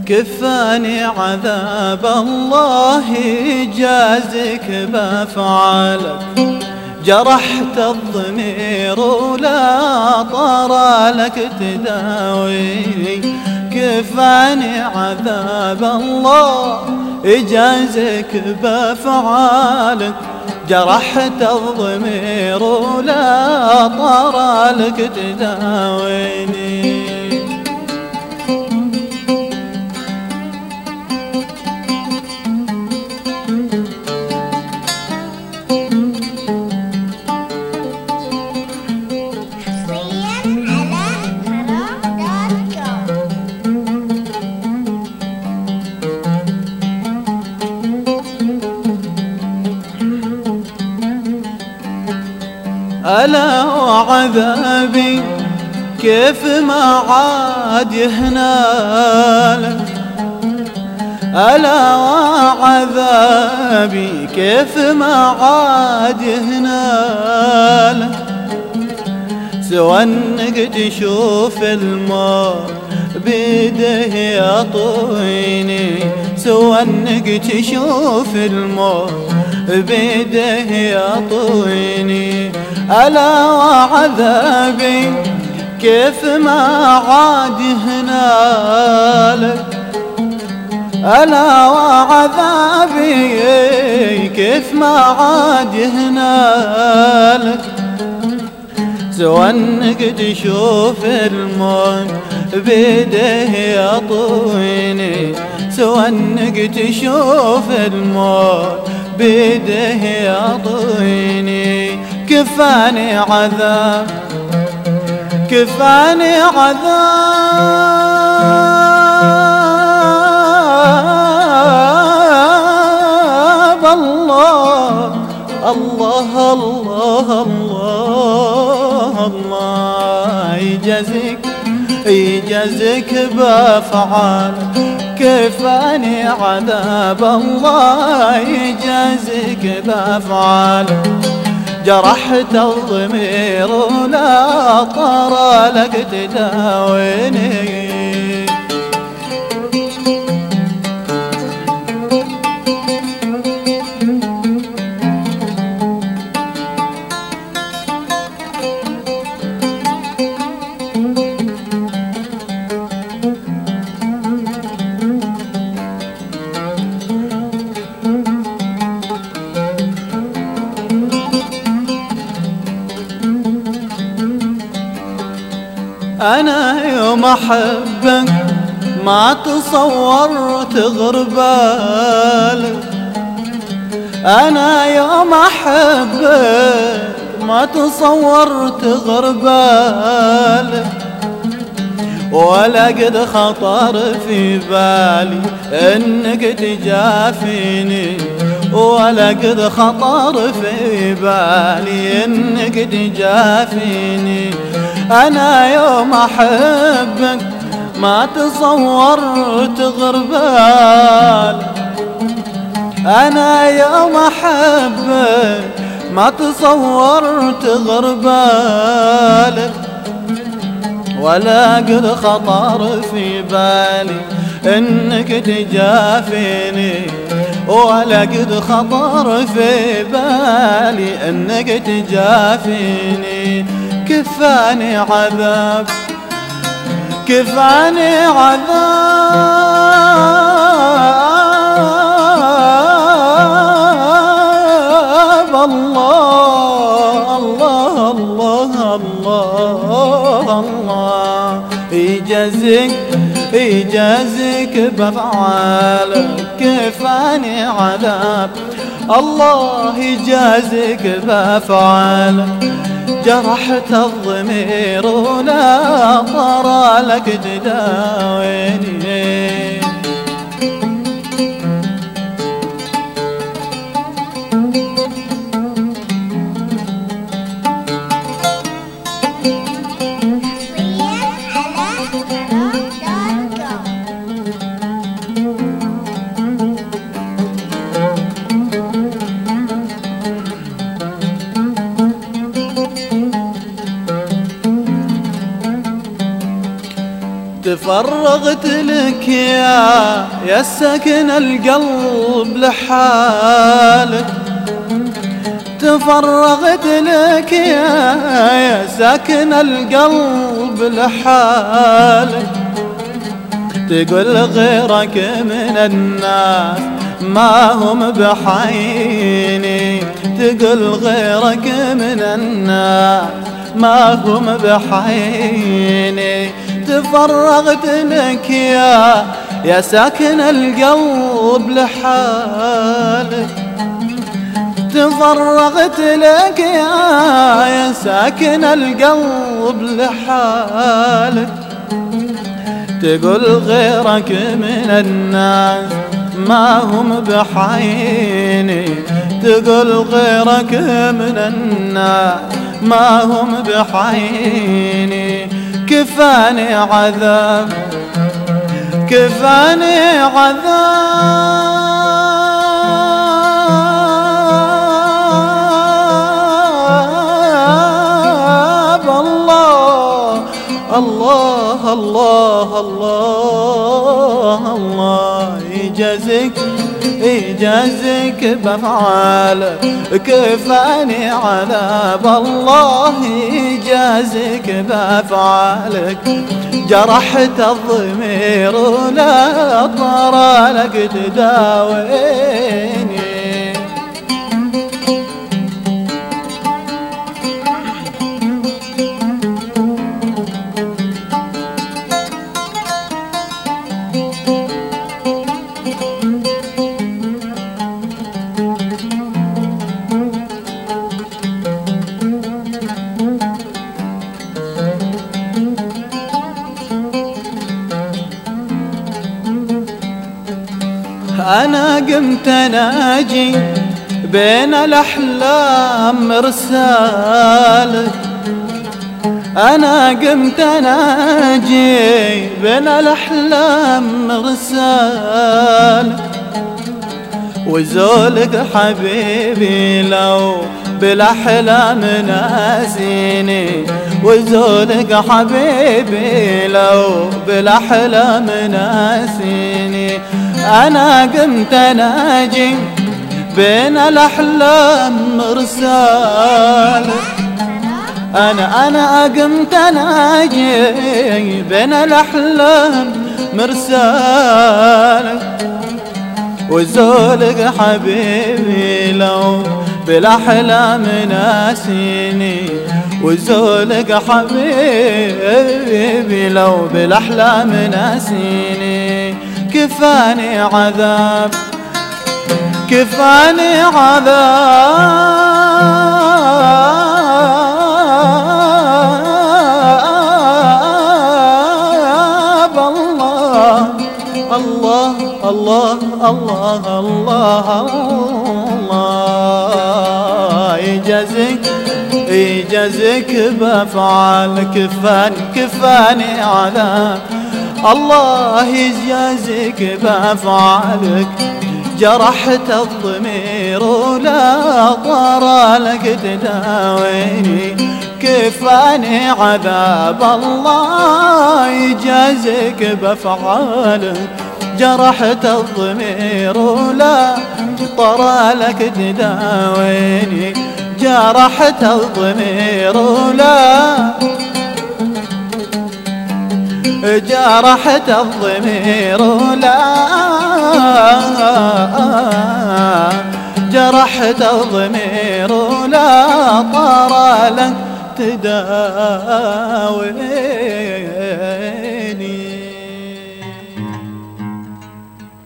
كفاني عذاب الله يجازيك بأفعالك، جرحت الضمير ولا طار لك تداوي. كفاني عذاب الله يجازيك بأفعالك، جرحت الضمير ولا طار لك تداويني. ألا وعذابي كيف ما عاد يهنالك، ألا وعذابي كيف ما عاد يهنالك. سوى انك تشوف الماء بيده يطويني، سوى انك تشوف الماء بيده يطويني. ألا وعذابي كيف ما عاد يهنالك، ألا وعذابي كيف ما عاد يهنالك. سوى انك تشوف الموت بيده يطويني، سوى انك تشوف الموت بيده يطويني. كفاني عذاب، كفاني عذاب الله الله الله الله الله يجازيك، يجازيك بأفعالك. كفاني عذاب الله يجازيك بأفعالك، جرحت الضمير ولا طار لك تداويني. أنا يوم أحبك ما تصورت غربالك، أنا يوم أحبك ما تصورت غربالك. ولا قد خطر في بالي إنك تجافيني، ولا قد خطر في بالي إنك تجافيني. أنا يوم أحبك ما تصورت غربالك، أنا يوم أحبك ما تصورت غربالك. ولا قد خطر في بالي إنك تجافيني، ولا قد خطر في بالي إنك تجافيني. كفاني عذاب، كفاني عذاب الله الله الله الله الله يجازيك، يجازيك بأفعالك. كفاني عذاب الله يجازيك بأفعالك، جرحت الضمير ولا طار لك تداويني. تفرغت لك يا سكن القلب لحالك، تفرغت لك يا ساكن القلب لحالك. تقول غيرك من الناس ما هم بحيني، تقول غيرك من الناس ما هم بحيني. تفرغت لك يا ساكن القلب لحالك، تفرغت لك يا ساكن القلب لحالك. تقول غيرك من الناس ما هم بحيني، تقول غيرك من الناس ما هم بحيني. كفاني عذاب، كفاني عذاب. الله الله الله الله الله يجازيك، يجازيك بأفعالك. كفاني عذاب، الله يجازيك بأفعالك. جرحت الضمير ولا طرى لك تداويني. أنا قمت أناجي بين الأحلام مرسالك، أنا قمت أناجي بين الأحلام مرسالك. وزولك حبيبي لو بالأحلام ناسيني، وزولك حبيبي لو بالأحلام ناسيني. أنا قمت أناجي بين الأحلام مرسالك، أنا قمت أناجي بين الأحلام مرسالك. وزولك حبيبي لو بالأحلام ناسيني، وزولك حبيبي لو بالأحلام ناسيني. كفاني عذاب، كفاني عذاب. الله الله الله الله الله الله يجازيك، يجازيك بأفعالك. كفاني عذاب، الله يجازيك بأفعالك. جرحت الضمير ولا طرى لك تداويني. كفاني عذاب، الله يجازيك بأفعالك. جرحت الضمير ولا طرى لك تداويني. جرحت الضمير ولا، جرحت الضمير ولا، جرحت الضمير ولا طرى لك تداوي.